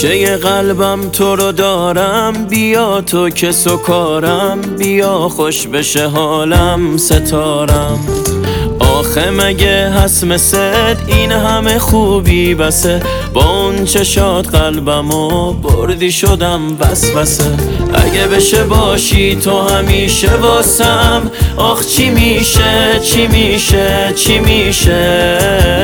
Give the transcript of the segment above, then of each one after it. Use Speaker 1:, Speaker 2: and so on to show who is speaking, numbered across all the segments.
Speaker 1: گوشه قلبم تو رو دارم، بیا تو که سکارم، بیا خوش بشه حالم ستارم. آخه مگه هست مثل این همه خوبی بسه، با اون چشات قلبمو بردی شدم وسوسه. اگه بشه باشی تو همیشه واسم، آخ چی میشه چی میشه چی میشه.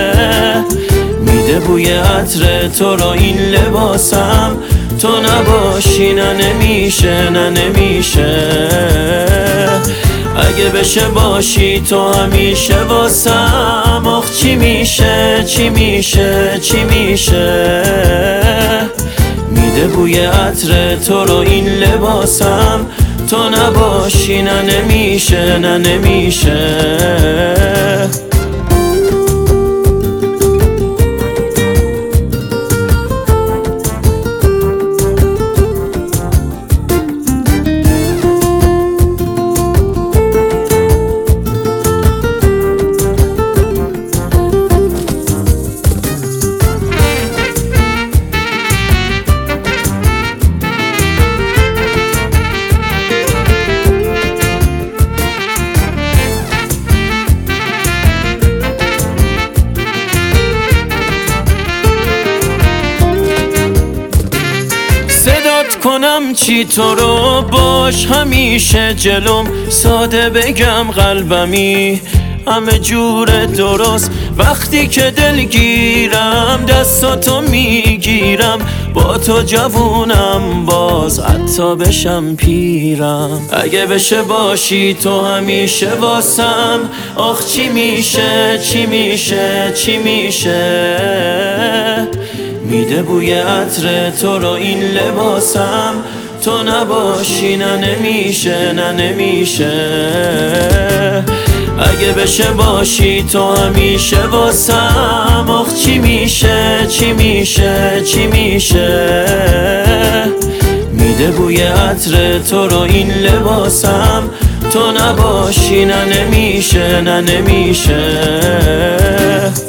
Speaker 1: میده بوی عطر تو رو این لباسم، تو نباشی نه نمیشه نه نمیشه. اگه بشه باشی تو همیشه واسم، آخ چی میشه چی میشه چی میشه. میده بوی عطر تو رو این لباسم، تو نباشی نه نمیشه نه نمیشه. صدات کنم چی تو رو باش همیشه جلوم، ساده بگم قلبمی همه جور درست. وقتی که دلگیرم دستاتو میگیرم، با تو جوونم باز حتی بشم پیرم. اگه بشه باشی تو همیشه واسم، آخ چی میشه چی میشه چی میشه. میده بوی عطر تو رو این لباسم، تو نباشی نه نمیشه نه نمیشه. اگه بشه باشی تو همیشه واسم، آخ چی میشه چی میشه چی میشه. میده بوی عطر تو رو این لباسم، تو نباشی نه نمیشه نه نمیشه.